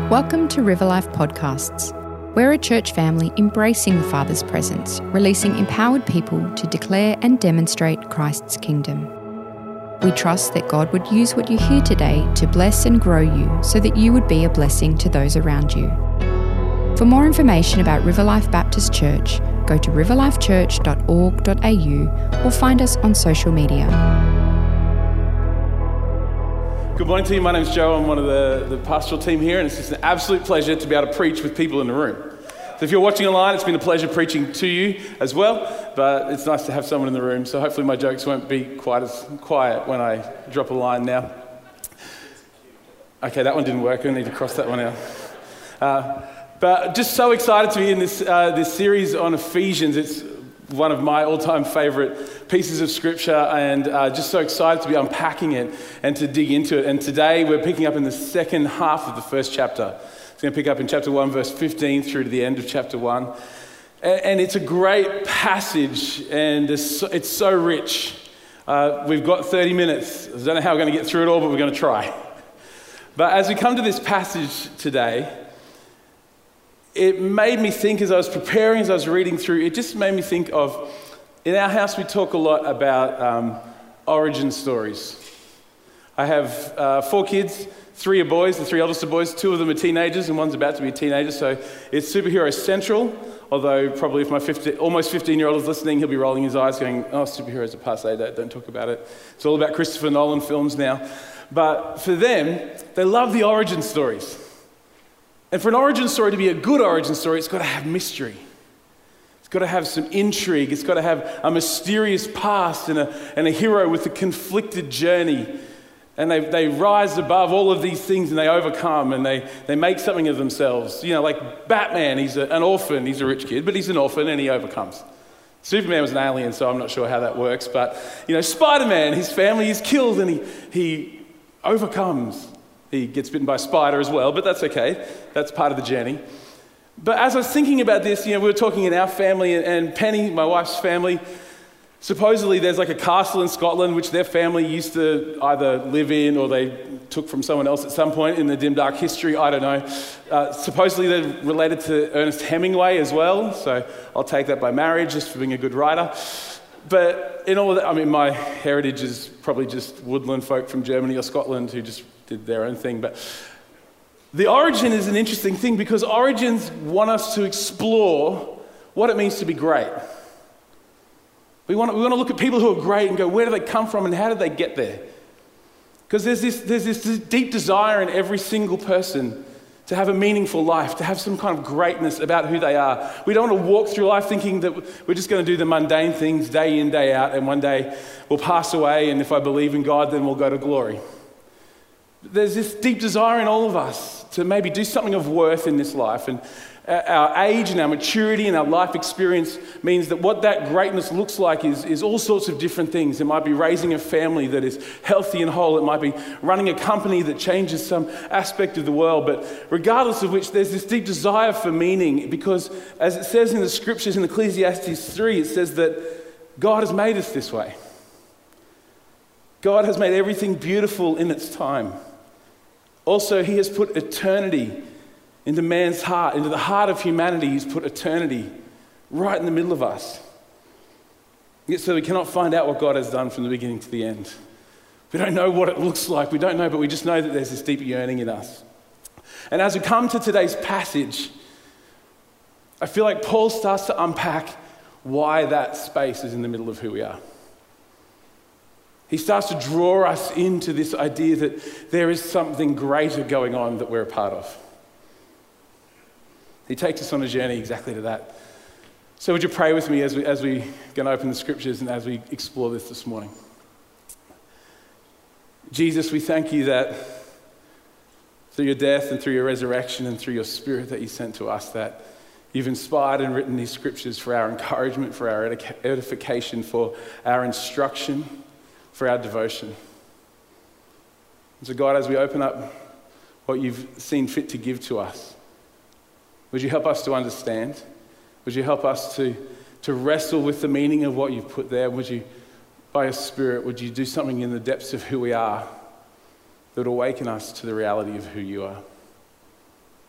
Welcome to River Life Podcasts. We're a church family embracing the Father's presence, releasing empowered people to declare and demonstrate Christ's kingdom. We trust that God would use what you hear today to bless and grow you so that you would be a blessing to those around you. For more information about River Life Baptist Church, go to riverlifechurch.org.au or find us on social media. Good morning to you. My name's Joe. I'm one of the pastoral team here, and it's just an absolute pleasure to be able to preach with people in the room. So if you're watching online, it's been a pleasure preaching to you as well, but it's nice to have someone in the room, so hopefully my jokes won't be quite as quiet when I drop a line now. Okay, that one didn't work. I need to cross that one out. But just so excited to be in this series on Ephesians. It's one of my all-time favourite pieces of scripture, and just so excited to be unpacking it and to dig into it. And today we're picking up in the second half of the first chapter. It's going to pick up in chapter 1, verse 15 through to the end of chapter 1. And it's a great passage, and it's so rich. We've got 30 minutes. I don't know how we're going to get through it all, but we're going to try. But as we come to this passage today, it made me think, as I was preparing, as I was reading through, it just made me think of, in our house we talk a lot about origin stories. I have 4 kids, 3 are boys, the 3 eldest are boys, 2 of them are teenagers and one's about to be a teenager, so it's superhero central, although probably if my almost 15-year-old is listening, he'll be rolling his eyes going, oh, superheroes are passé, don't talk about it. It's all about Christopher Nolan films now. But for them, they love the origin stories. And for an origin story to be a good origin story, it's got to have mystery. It's got to have some intrigue. It's got to have a mysterious past and a hero with a conflicted journey. And they rise above all of these things and they overcome and they make something of themselves. You know, like Batman, he's an orphan. He's a rich kid, but he's an orphan and he overcomes. Superman was an alien, so I'm not sure how that works. But, you know, Spider-Man, his family is killed and he overcomes. He gets bitten by a spider as well, but that's okay. That's part of the journey. But as I was thinking about this, you know, we were talking in our family, and Penny, my wife's family, supposedly there's like a castle in Scotland which their family used to either live in or they took from someone else at some point in the dim, dark history. I don't know. Supposedly they're related to Ernest Hemingway as well, so I'll take that by marriage just for being a good writer. But in all of that, I mean, my heritage is probably just woodland folk from Germany or Scotland who just did their own thing. But the origin is an interesting thing because origins want us to explore what it means to be great. We want to look at people who are great and go, where do they come from and how did they get there? Because there's this deep desire in every single person to have a meaningful life, to have some kind of greatness about who they are. We don't want to walk through life thinking that we're just going to do the mundane things day in, day out, and one day we'll pass away, and if I believe in God, then we'll go to glory. There's this deep desire in all of us to maybe do something of worth in this life, and our age and our maturity and our life experience means that what that greatness looks like is all sorts of different things. It might be raising a family that is healthy and whole. It might be running a company that changes some aspect of the world. But regardless of which, there's this deep desire for meaning because, as it says in the scriptures in Ecclesiastes 3, it says that God has made us this way. God has made everything beautiful in its time. Also, he has put eternity into man's heart, into the heart of humanity. He's put eternity right in the middle of us. Yet so we cannot find out what God has done from the beginning to the end. We don't know what it looks like. We don't know, but we just know that there's this deep yearning in us. And as we come to today's passage, I feel like Paul starts to unpack why that space is in the middle of who we are. He starts to draw us into this idea that there is something greater going on that we're a part of. He takes us on a journey exactly to that. So would you pray with me as we going to open the scriptures and as we explore this morning? Jesus, we thank you that through your death and through your resurrection and through your spirit that you sent to us, that you've inspired and written these scriptures for our encouragement, for our edification, for our instruction, for our devotion. And so God, as we open up what you've seen fit to give to us, would you help us to understand? Would you help us to wrestle with the meaning of what you've put there? Would you, by your Spirit, would you do something in the depths of who we are that would awaken us to the reality of who you are?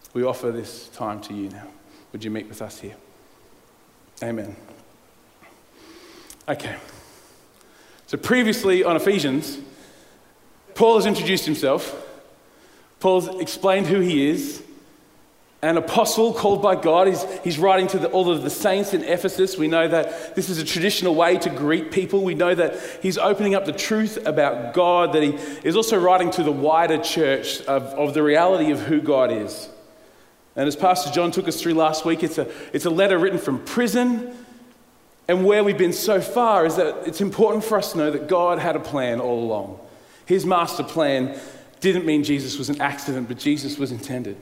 we offer this time to you now. Would you meet with us here? Amen. Okay. So previously on Ephesians, Paul has introduced himself. Paul's explained who he is. An apostle called by God. He's writing to all of the saints in Ephesus. We know that this is a traditional way to greet people. We know that he's opening up the truth about God, that he is also writing to the wider church of the reality of who God is. And as Pastor John took us through last week, it's a letter written from prison. And where we've been so far is that it's important for us to know that God had a plan all along. His master plan didn't mean Jesus was an accident, but Jesus was intended.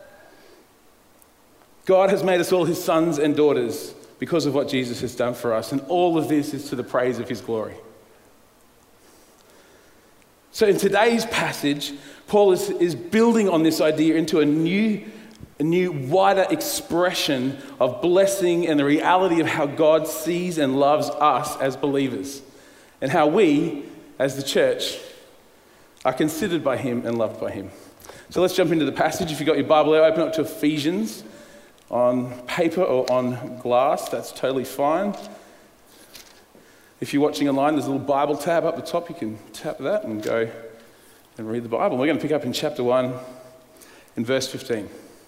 God has made us all his sons and daughters because of what Jesus has done for us. And all of this is to the praise of his glory. So in today's passage, Paul is building on this idea into a new wider expression of blessing and the reality of how God sees and loves us as believers. And how we, as the church, are considered by him and loved by him. So let's jump into the passage. If you've got your Bible there, open up to Ephesians. On paper or on glass, that's totally fine. If you're watching online, there's a little Bible tab up the top. You can tap that and go and read the Bible. We're going to pick up in chapter 1 in verse 15.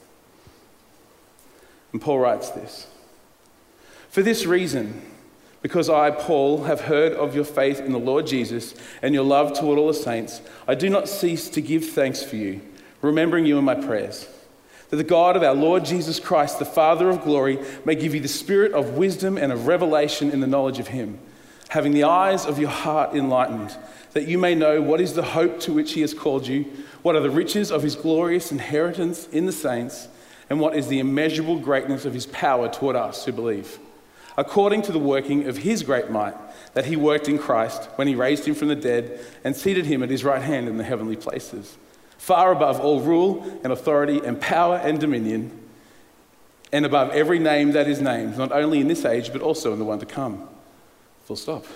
And Paul writes this: "For this reason, because I, Paul, have heard of your faith in the Lord Jesus and your love toward all the saints, I do not cease to give thanks for you, remembering you in my prayers. That the God of our Lord Jesus Christ, the Father of glory, may give you the spirit of wisdom and of revelation in the knowledge of him, having the eyes of your heart enlightened, that you may know what is the hope to which he has called you, what are the riches of his glorious inheritance in the saints, and what is the immeasurable greatness of his power toward us who believe, according to the working of his great might, that he worked in Christ when he raised him from the dead and seated him at his right hand in the heavenly places, far above all rule and authority and power and dominion, and above every name that is named, not only in this age, but also in the one to come." Full stop.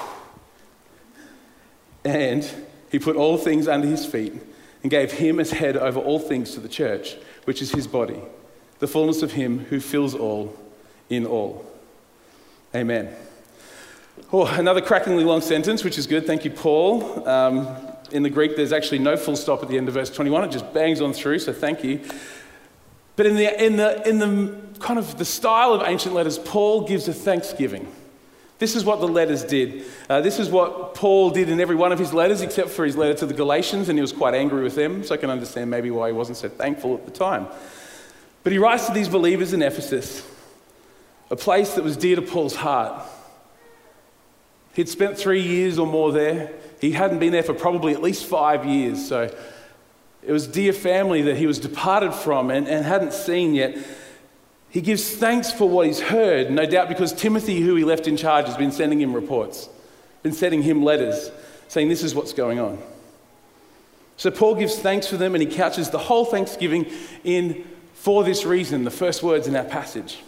"And he put all things under his feet and gave him as head over all things to the church, which is his body, the fullness of him who fills all in all." Amen. Oh, another crackingly long sentence, which is good. Thank you, Paul. In the Greek, there's actually no full stop at the end of verse 21. It just bangs on through, so thank you. But in the kind of the style of ancient letters, Paul gives a thanksgiving. This is what the letters did. This is what Paul did in every one of his letters, except for his letter to the Galatians, and he was quite angry with them, so I can understand maybe why he wasn't so thankful at the time. But he writes to these believers in Ephesus, a place that was dear to Paul's heart. He'd spent 3 years or more there. He hadn't been there for probably at least 5 years, so it was dear family that he was departed from and hadn't seen yet. He gives thanks for what he's heard, no doubt because Timothy, who he left in charge, has been sending him reports, been sending him letters, saying this is what's going on. So Paul gives thanks for them, and he couches the whole thanksgiving in "for this reason," the first words in our passage.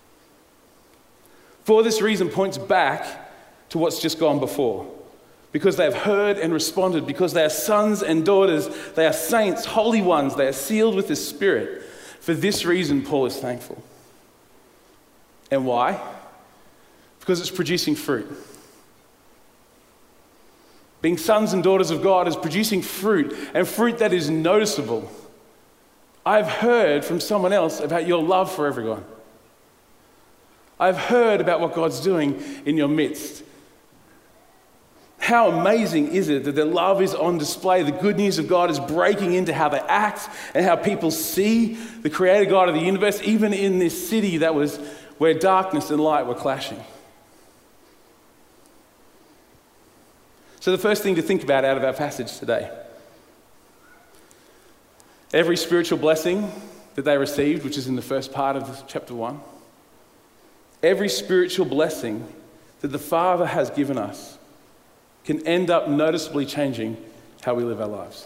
"For this reason" points back to what's just gone before. Because they have heard and responded, because they are sons and daughters, they are saints, holy ones, they are sealed with the Spirit. For this reason, Paul is thankful. And why? Because it's producing fruit. Being sons and daughters of God is producing fruit, and fruit that is noticeable. I've heard from someone else about your love for everyone. I've heard about what God's doing in your midst. How amazing is it that their love is on display? The good news of God is breaking into how they act and how people see the creator God of the universe, even in this city that was where darkness and light were clashing. So the first thing to think about out of our passage today, every spiritual blessing that they received, which is in the first part of chapter 1, every spiritual blessing that the Father has given us can end up noticeably changing how we live our lives.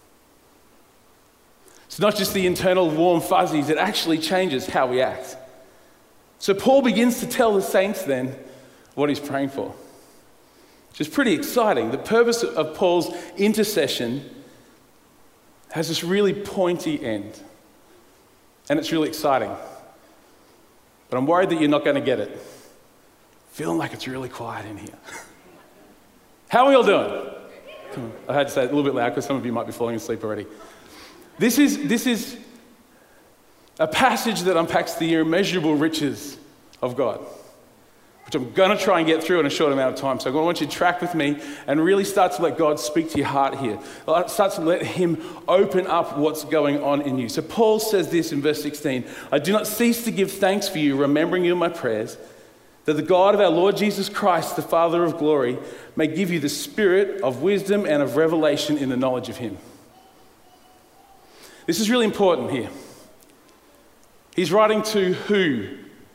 It's not just the internal warm fuzzies, it actually changes how we act. So Paul begins to tell the saints then what he's praying for, which is pretty exciting. The purpose of Paul's intercession has this really pointy end. and it's really exciting. But I'm worried that you're not going to get it. Feeling like it's really quiet in here. How are we all doing? Come on. I had to say it a little bit loud because some of you might be falling asleep already. This is a passage that unpacks the immeasurable riches of God, which I'm going to try and get through in a short amount of time. So I want you to track with me and really start to let God speak to your heart here. Start to let him open up what's going on in you. So Paul says this in verse 16, I do not cease to give thanks for you, remembering you in my prayers, that the God of our Lord Jesus Christ, the Father of glory, may give you the spirit of wisdom and of revelation in the knowledge of him. This is really important here. He's writing to who?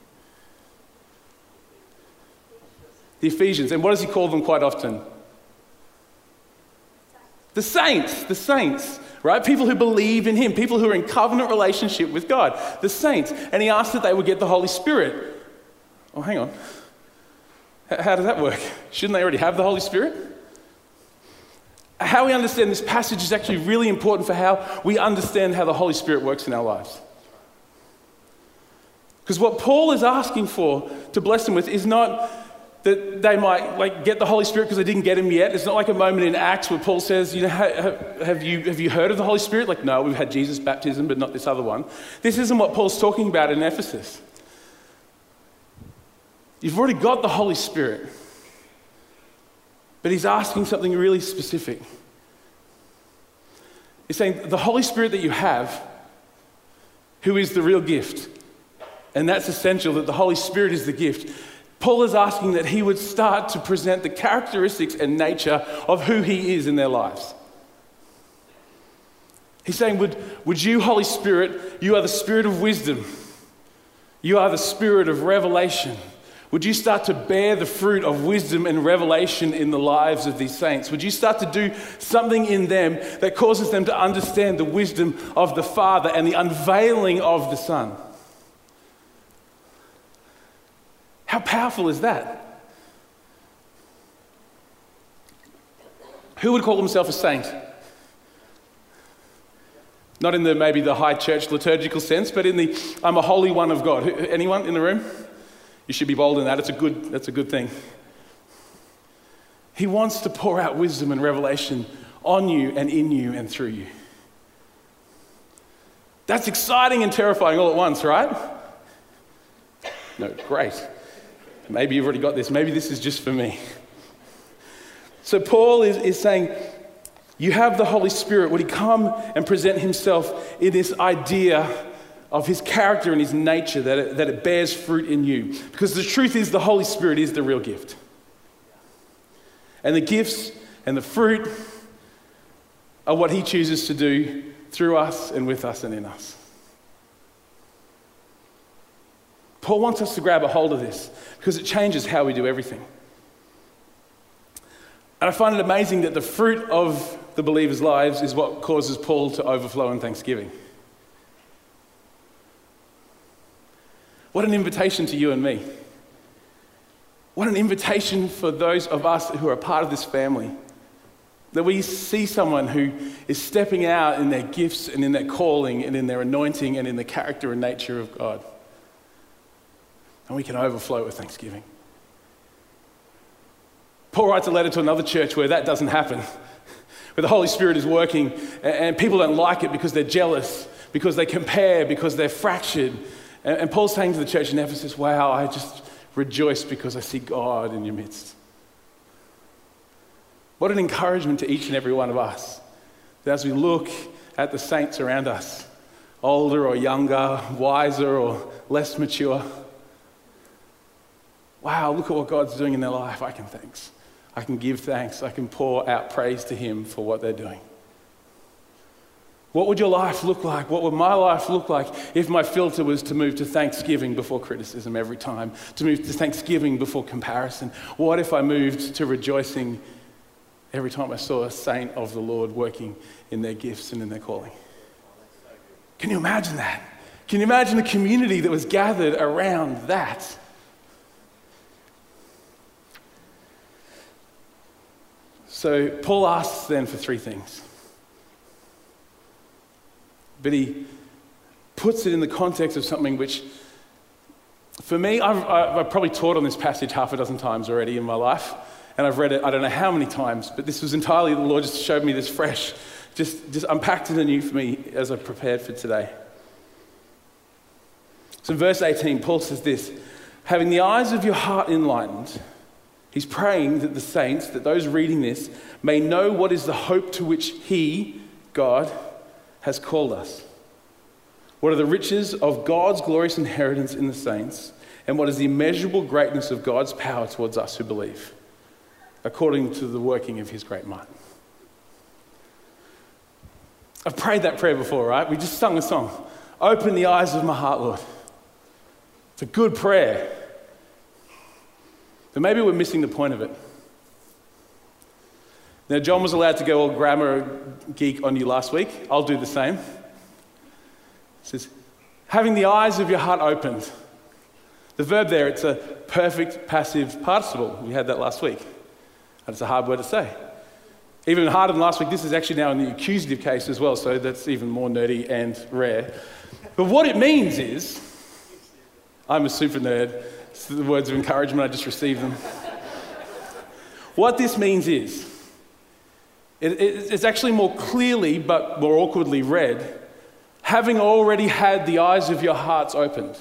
The Ephesians. And what does he call them quite often? The saints, right? People who believe in him, people who are in covenant relationship with God, the saints. And he asked that they would get the Holy Spirit. Oh, hang on. How does that work? Shouldn't they already have the Holy Spirit? How we understand this passage is actually really important for how we understand how the Holy Spirit works in our lives. Because what Paul is asking for to bless them with is not that they might get the Holy Spirit because they didn't get him yet. It's not like a moment in Acts where Paul says, have you heard of the Holy Spirit? No, we've had Jesus' baptism, but not this other one. This isn't what Paul's talking about in Ephesus. You've already got the Holy Spirit, but he's asking something really specific. He's saying the Holy Spirit that you have, who is the real gift, and that's essential, that the Holy Spirit is the gift. Paul is asking that he would start to present the characteristics and nature of who he is in their lives. He's saying, would you, Holy Spirit, you are the spirit of wisdom. You are the spirit of revelation. Would you start to bear the fruit of wisdom and revelation in the lives of these saints? Would you start to do something in them that causes them to understand the wisdom of the Father and the unveiling of the Son? How powerful is that? Who would call himself a saint? Not in maybe the high church liturgical sense, but in the I'm a holy one of God. Anyone in the room? You should be bold in that. That's a good thing. He wants to pour out wisdom and revelation on you and in you and through you. That's exciting and terrifying all at once, right? No, great. Maybe you've already got this. Maybe this is just for me. So Paul is saying, you have the Holy Spirit. Would he come and present himself in this idea of his character and his nature, that it bears fruit in you? Because the truth is the Holy Spirit is the real gift. And the gifts and the fruit are what he chooses to do through us and with us and in us. Paul wants us to grab a hold of this because it changes how we do everything. And I find it amazing that the fruit of the believers' lives is what causes Paul to overflow in thanksgiving. What an invitation to you and me. What an invitation for those of us who are a part of this family. That we see someone who is stepping out in their gifts and in their calling and in their anointing and in the character and nature of God. And we can overflow with thanksgiving. Paul writes a letter to another church where that doesn't happen. Where the Holy Spirit is working and people don't like it because they're jealous, because they compare, because they're fractured. And Paul's saying to the church in Ephesus, wow, I just rejoice because I see God in your midst. What an encouragement to each and every one of us. That as we look at the saints around us, older or younger, wiser or less mature, wow, look at what God's doing in their life. I can give thanks. I can pour out praise to him for what they're doing. What would your life look like? What would my life look like if my filter was to move to thanksgiving before criticism every time, to move to thanksgiving before comparison? What if I moved to rejoicing every time I saw a saint of the Lord working in their gifts and in their calling? Can you imagine that? Can you imagine a community that was gathered around that? So Paul asks then for three things. But he puts it in the context of something which, for me, I've probably taught on this passage half a dozen times already in my life, and I've read it I don't know how many times, but this was entirely, the Lord just showed me this fresh, just unpacked it anew for me as I prepared for today. So in verse 18, Paul says this, having the eyes of your heart enlightened, he's praying that the saints, that those reading this, may know what is the hope to which he, God, has called us. What are the riches of God's glorious inheritance in the saints, and what is the immeasurable greatness of God's power towards us who believe, according to the working of his great might. I've prayed that prayer before, right? We just sung a song. Open the eyes of my heart, Lord. It's a good prayer. But maybe we're missing the point of it. Now, John was allowed to go all grammar geek on you last week. I'll do the same. It says, having the eyes of your heart opened. The verb there, it's a perfect passive participle. We had that last week. And it's a hard word to say. Even harder than last week, this is actually now in the accusative case as well, so that's even more nerdy and rare. But what it means is, I'm a super nerd. It's the words of encouragement, I just received them. What this means is, it's actually more clearly but more awkwardly read, having already had the eyes of your hearts opened.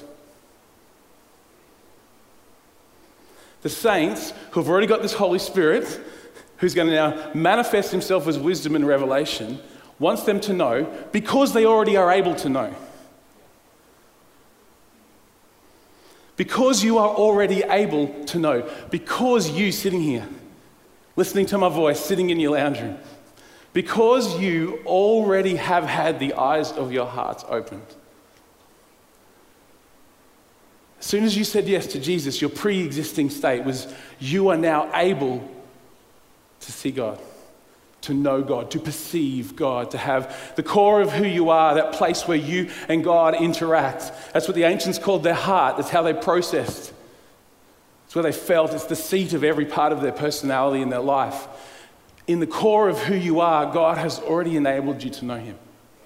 The saints who have already got this Holy Spirit, who's going to now manifest himself as wisdom and revelation, wants them to know because they already are able to know. Because you are already able to know. Because you sitting here, listening to my voice, sitting in your lounge room. Because you already have had the eyes of your hearts opened. As soon as you said yes to Jesus, your pre-existing state was you are now able to see God, to know God, to perceive God, to have the core of who you are, that place where you and God interact. That's what the ancients called their heart. That's how they processed. It's where they felt. It's the seat of every part of their personality in their life. In the core of who you are, God has already enabled you to know him.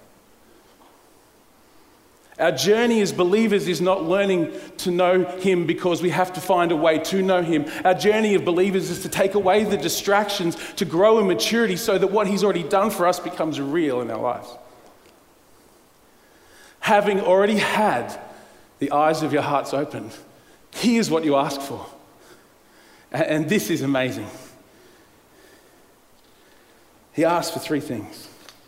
Our journey as believers is not learning to know him because we have to find a way to know him. Our journey of believers is to take away the distractions, to grow in maturity so that what he's already done for us becomes real in our lives. Having already had the eyes of your hearts opened, here's what you ask for. And this is amazing. He asked for three things.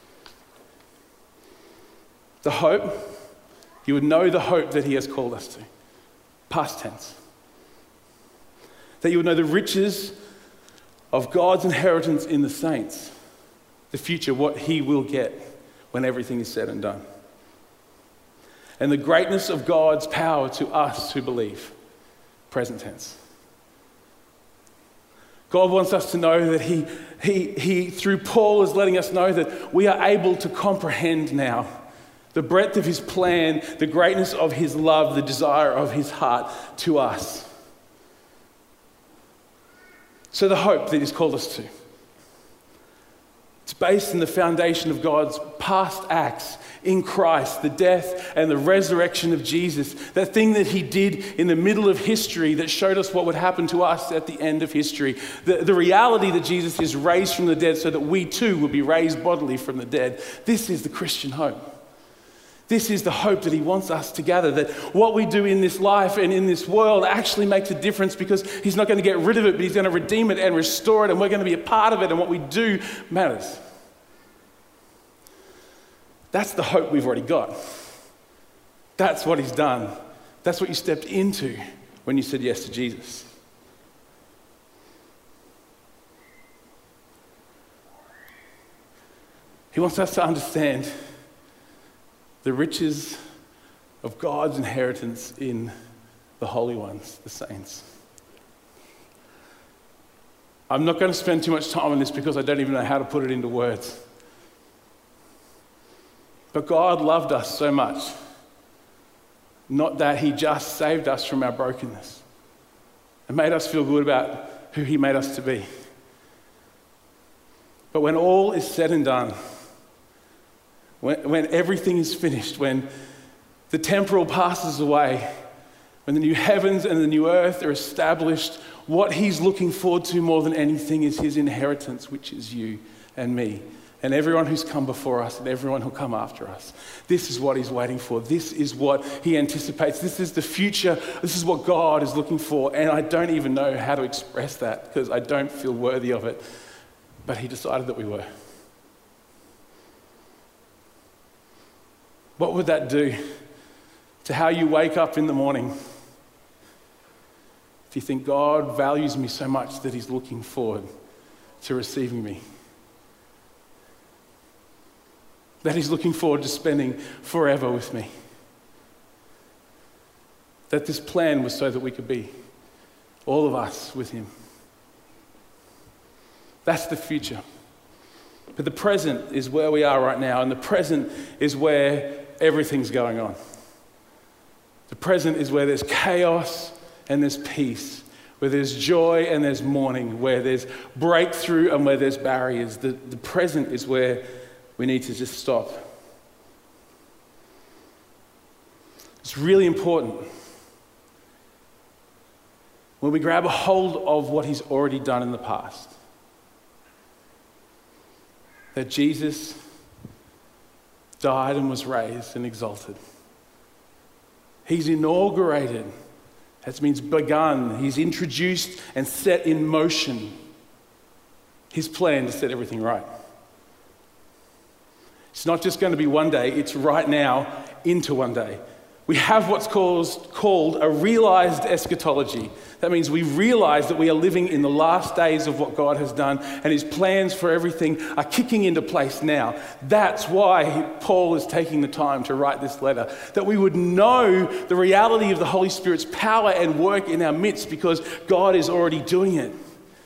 The hope. You would know the hope that he has called us to. Past tense. That you would know the riches of God's inheritance in the saints. The future, what he will get when everything is said and done. And the greatness of God's power to us who believe. Present tense. God wants us to know that he through Paul is letting us know that we are able to comprehend now the breadth of his plan, the greatness of his love, the desire of his heart to us. So the hope that he's called us to. It's based in the foundation of God's past acts in Christ, the death and the resurrection of Jesus, that thing that he did in the middle of history that showed us what would happen to us at the end of history. The reality that Jesus is raised from the dead so that we too will be raised bodily from the dead. This is the Christian hope. This is the hope that he wants us to gather, that what we do in this life and in this world actually makes a difference because he's not going to get rid of it, but he's going to redeem it and restore it, and we're going to be a part of it, and what we do matters. That's the hope we've already got. That's what he's done. That's what you stepped into when you said yes to Jesus. He wants us to understand the riches of God's inheritance in the holy ones, the saints. I'm not going to spend too much time on this because I don't even know how to put it into words. But God loved us so much, not that he just saved us from our brokenness and made us feel good about who he made us to be. But when all is said and done, when everything is finished, when The temporal passes away. When the new heavens and the new earth are established, what he's looking forward to more than anything is his inheritance, which is you and me and everyone who's come before us and everyone who'll come after us. This is what he's waiting for. This is what he anticipates. This is the future. This is what God is looking for. And I don't even know how to express that because I don't feel worthy of it. But he decided that we were. What would that do to how you wake up in the morning? If you think God values me so much that he's looking forward to receiving me. That he's looking forward to spending forever with me. That this plan was so that we could be, all of us, with him. That's the future. But the present is where we are right now, and the present is where everything's going on. The present is where there's chaos and there's peace, where there's joy and there's mourning, where there's breakthrough and where there's barriers. The present is where we need to just stop. It's really important when we grab a hold of what he's already done in the past. That Jesus died and was raised and exalted. He's inaugurated, that means begun. He's introduced and set in motion his plan to set everything right. It's not just going to be one day, it's right now into one day. We have what's called a realized eschatology. That means we realize that we are living in the last days of what God has done and his plans for everything are kicking into place now. That's why Paul is taking the time to write this letter, that we would know the reality of the Holy Spirit's power and work in our midst because God is already doing it.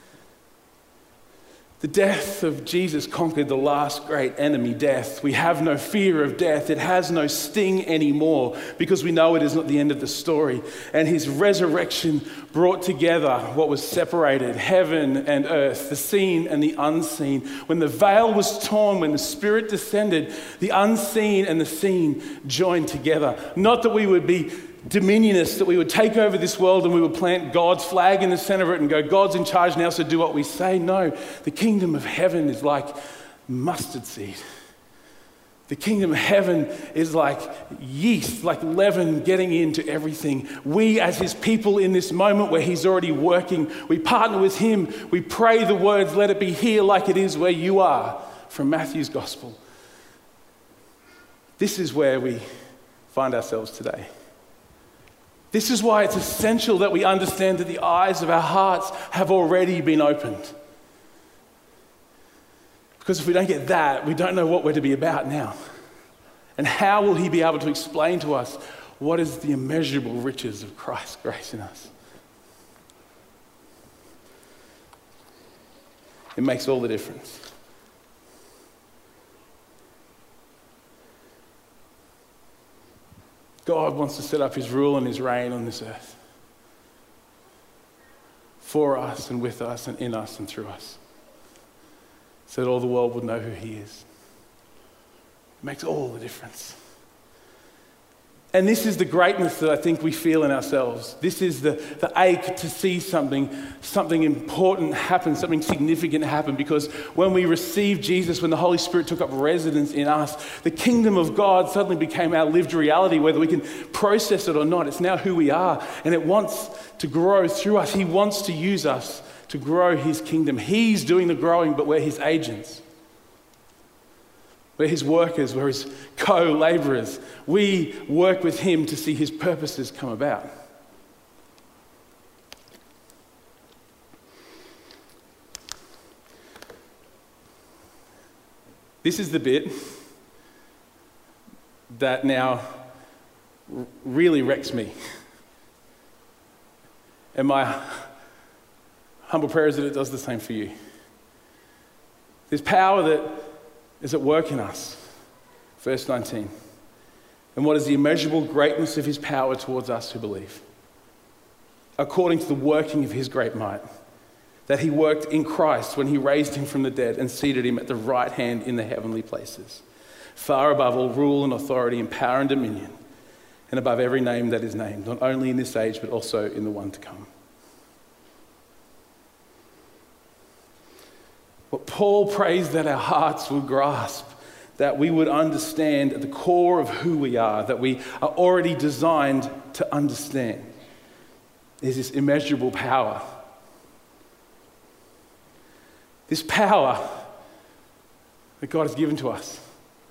The death of Jesus conquered the last great enemy, death. We have no fear of death. It has no sting anymore because we know it is not the end of the story. And his resurrection brought together what was separated, heaven and earth, the seen and the unseen. When the veil was torn, when the Spirit descended, the unseen and the seen joined together. Not that we would be dominionists, that we would take over this world and we would plant God's flag in the center of it and go, God's in charge now, so do what we say. No, the kingdom of heaven is like mustard seed. The kingdom of heaven is like yeast, like leaven getting into everything. We as his people in this moment where he's already working, we partner with him. We pray the words, let it be here like it is where you are, from Matthew's gospel. This is where we find ourselves today. This is why it's essential that we understand that the eyes of our hearts have already been opened. Because if we don't get that, we don't know what we're to be about now. And how will he be able to explain to us what is the immeasurable riches of Christ's grace in us? It makes all the difference. God wants to set up his rule and his reign on this earth. For us and with us and in us and through us. So that all the world would know who he is. It makes all the difference. And this is the greatness that I think we feel in ourselves. This is the ache to see something important happen, something significant happen. Because when we received Jesus, when the Holy Spirit took up residence in us, the kingdom of God suddenly became our lived reality, whether we can process it or not. It's now who we are, and it wants to grow through us. He wants to use us to grow his kingdom. He's doing the growing, but we're his agents. We're his workers, we're his co-laborers. We work with him to see his purposes come about. This is the bit that now really wrecks me. And my humble prayer is that it does the same for you. There's power that is at work in us. Verse 19. And what is the immeasurable greatness of his power towards us who believe? According to the working of his great might, that he worked in Christ when he raised him from the dead and seated him at the right hand in the heavenly places, far above all rule and authority and power and dominion, and above every name that is named, not only in this age, but also in the one to come. What Paul prays that our hearts will grasp, that we would understand at the core of who we are, that we are already designed to understand, is this immeasurable power. This power that God has given to us.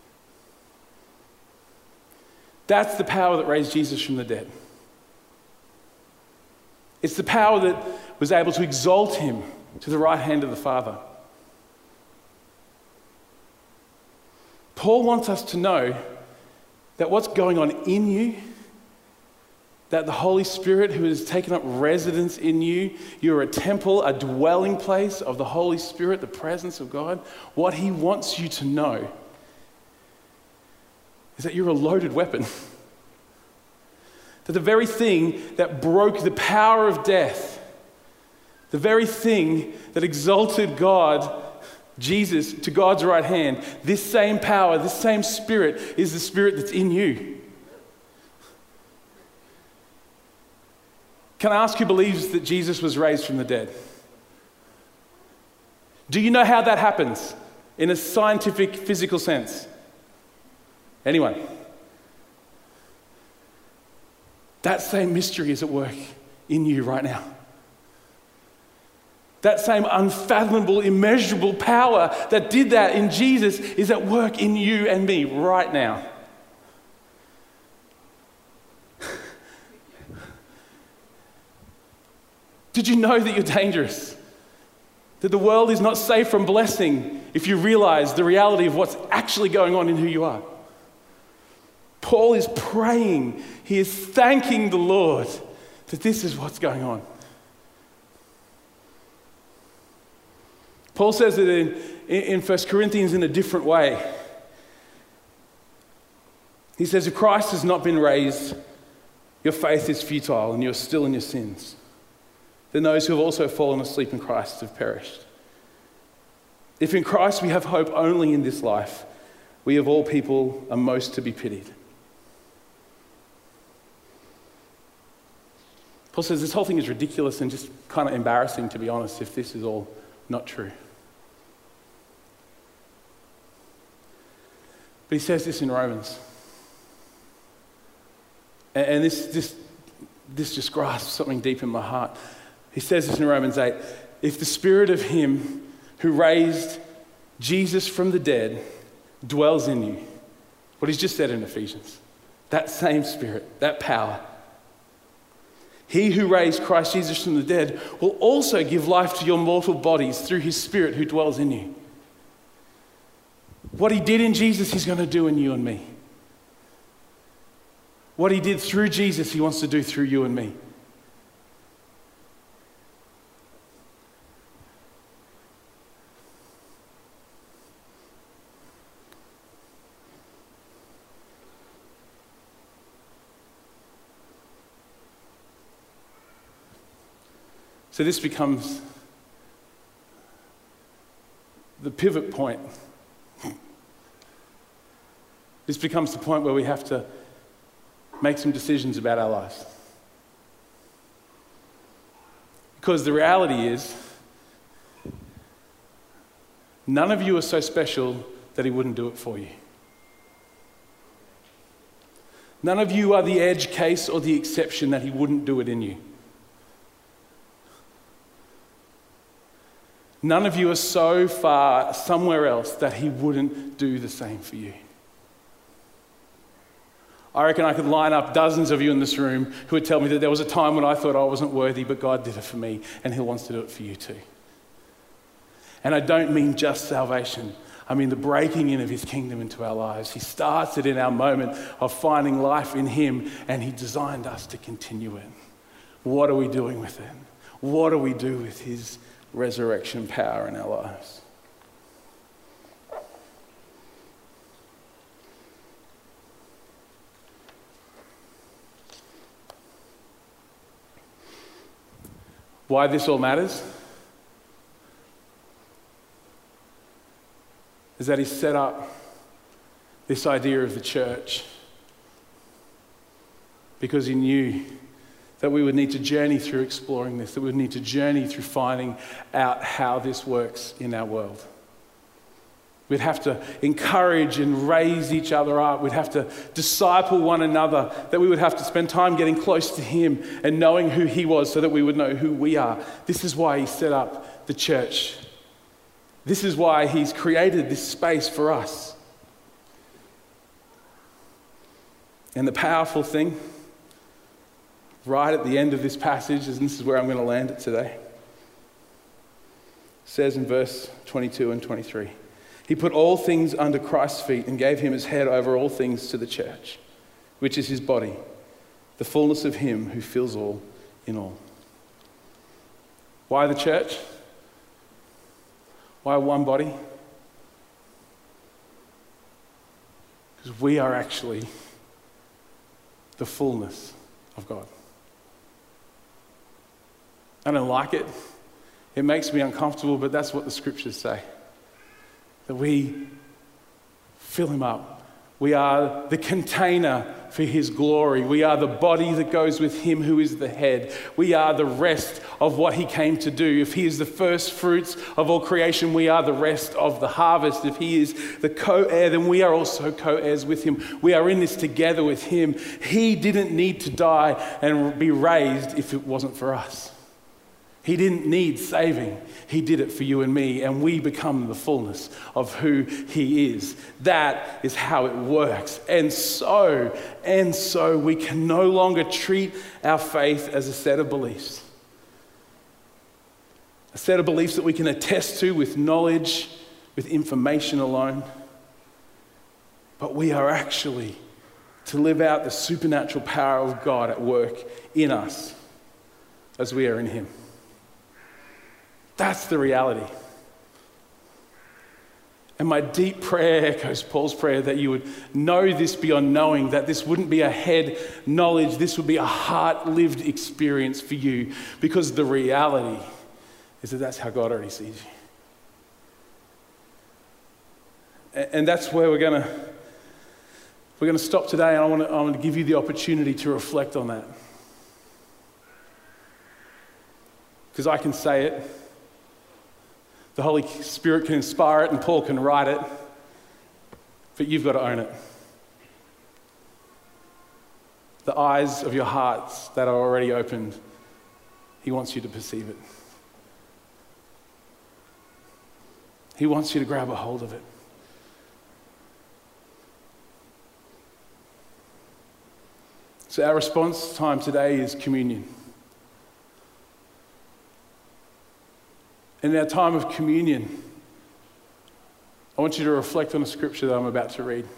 That's the power that raised Jesus from the dead. It's the power that was able to exalt him to the right hand of the Father. Paul wants us to know that what's going on in you, that the Holy Spirit who has taken up residence in you, you're a temple, a dwelling place of the Holy Spirit, the presence of God. What he wants you to know is that you're a loaded weapon. That the very thing that broke the power of death, the very thing that exalted God, Jesus, to God's right hand, this same power, this same Spirit is the Spirit that's in you. Can I ask who believes that Jesus was raised from the dead? Do you know how that happens in a scientific, physical sense? Anyone? That same mystery is at work in you right now. That same unfathomable, immeasurable power that did that in Jesus is at work in you and me right now. Did you know that you're dangerous? That the world is not safe from blessing if you realize the reality of what's actually going on in who you are? Paul is praying, he is thanking the Lord that this is what's going on. Paul says it in 1 Corinthians in a different way. He says, if Christ has not been raised, your faith is futile and you're still in your sins. Then those who have also fallen asleep in Christ have perished. If in Christ we have hope only in this life, we of all people are most to be pitied. Paul says this whole thing is ridiculous and just kind of embarrassing, to be honest, if this is all not true. But he says this in Romans. And this just grasps something deep in my heart. He says this in Romans 8. If the Spirit of him who raised Jesus from the dead dwells in you, what he's just said in Ephesians, that same Spirit, that power, he who raised Christ Jesus from the dead will also give life to your mortal bodies through his Spirit who dwells in you. What he did in Jesus, he's going to do in you and me. What he did through Jesus, he wants to do through you and me. So this becomes the pivot point. This becomes the point where we have to make some decisions about our lives. Because the reality is, none of you are so special that he wouldn't do it for you. None of you are the edge case or the exception that he wouldn't do it in you. None of you are so far somewhere else that he wouldn't do the same for you. I reckon I could line up dozens of you in this room who would tell me that there was a time when I thought I wasn't worthy, but God did it for me, and he wants to do it for you too. And I don't mean just salvation. I mean the breaking in of his kingdom into our lives. He starts it in our moment of finding life in him, and he designed us to continue it. What are we doing with it? What do we do with his resurrection power in our lives? Why this all matters is that he set up this idea of the church because he knew that we would need to journey through exploring this, that we would need to journey through finding out how this works in our world. We'd have to encourage and raise each other up. We'd have to disciple one another, that we would have to spend time getting close to him and knowing who he was so that we would know who we are. This is why he set up the church. This is why he's created this space for us. And the powerful thing, right at the end of this passage, and this is where I'm going to land it today, says in verse 22 and 23, he put all things under Christ's feet and gave him as head over all things to the church, which is his body, the fullness of him who fills all in all. Why the church? Why one body? Because we are actually the fullness of God. I don't like it. It makes me uncomfortable, but that's what the scriptures say. That we fill him up. We are the container for his glory. We are the body that goes with him who is the head. We are the rest of what he came to do. If he is the first fruits of all creation, we are the rest of the harvest. If he is the co-heir, then we are also co-heirs with him. We are in this together with him. He didn't need to die and be raised if it wasn't for us. He didn't need saving. He did it for you and me, and we become the fullness of who he is. That is how it works. And so we can no longer treat our faith as a set of beliefs. A set of beliefs that we can attest to with knowledge, with information alone. But we are actually to live out the supernatural power of God at work in us as we are in him. That's the reality. And my deep prayer echoes Paul's prayer that you would know this beyond knowing, that this wouldn't be a head knowledge, this would be a heart-lived experience for you, because the reality is that that's how God already sees you. And that's where we're going to stop today, and I want to give you the opportunity to reflect on that. Because I can say it. The Holy Spirit can inspire it and Paul can write it, but you've got to own it. The eyes of your hearts that are already opened, he wants you to perceive it. He wants you to grab a hold of it. So our response time today is communion. In our time of communion, I want you to reflect on a scripture that I'm about to read.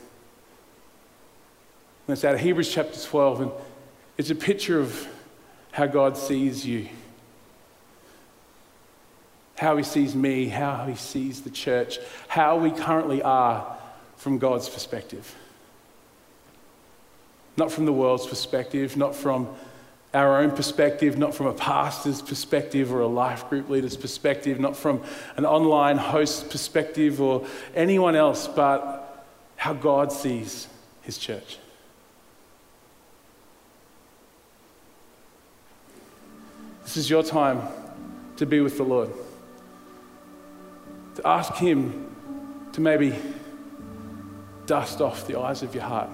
And it's out of Hebrews chapter 12, and it's a picture of how God sees you, how he sees me, how he sees the church, how we currently are from God's perspective. Not from the world's perspective, not from our own perspective, not from a pastor's perspective or a life group leader's perspective, not from an online host's perspective or anyone else, but how God sees his church. This is your time to be with the Lord, to ask him to maybe dust off the eyes of your heart,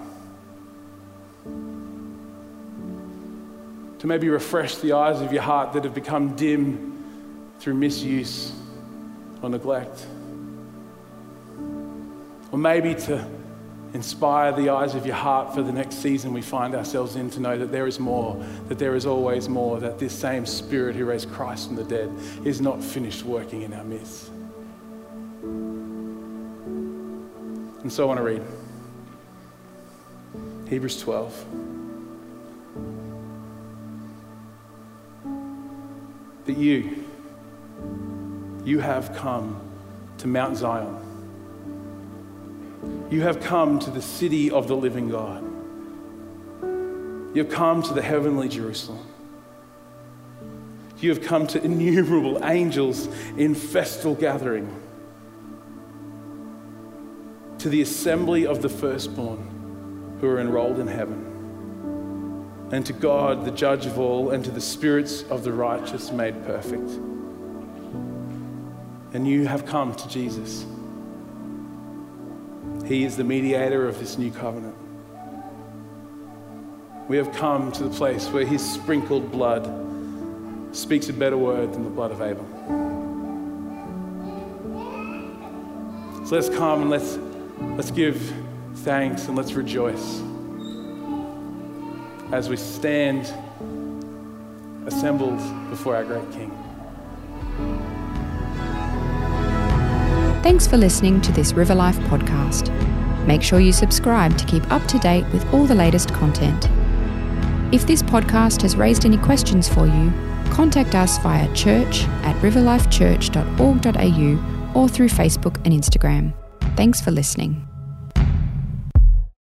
to maybe refresh the eyes of your heart that have become dim through misuse or neglect. Or maybe to inspire the eyes of your heart for the next season we find ourselves in, to know that there is more, that there is always more, that this same Spirit who raised Christ from the dead is not finished working in our midst. And so I want to read Hebrews 12. That you have come to Mount Zion. You have come to the city of the living God. You have come to the heavenly Jerusalem. You have come to innumerable angels in festal gathering, to the assembly of the firstborn who are enrolled in heaven. and to God, the judge of all, and to the spirits of the righteous made perfect. And you have come to Jesus. He is the mediator of this new covenant. We have come to the place where his sprinkled blood speaks a better word than the blood of Abel. So let's come and let's give thanks and let's rejoice as we stand assembled before our great King. Thanks for listening to this River Life podcast. Make sure you subscribe to keep up to date with all the latest content. If this podcast has raised any questions for you, contact us via church@riverlifechurch.org.au or through Facebook and Instagram. Thanks for listening.